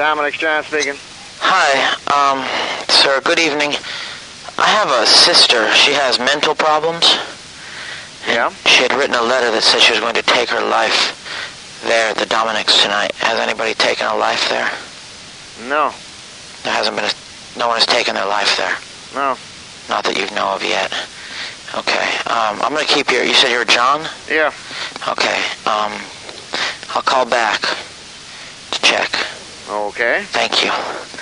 Dominic John speaking. Hi, sir, good evening. I have a sister. She has mental problems. Yeah? She had written a letter that said she was going to take her life there at the Dominic's tonight. Has anybody taken a life there? No. There hasn't been no one has taken their life there? No. Not that you know of yet. Okay, I'm going to keep you said you're John? Yeah. Okay, I'll call back to check. Okay. Thank you.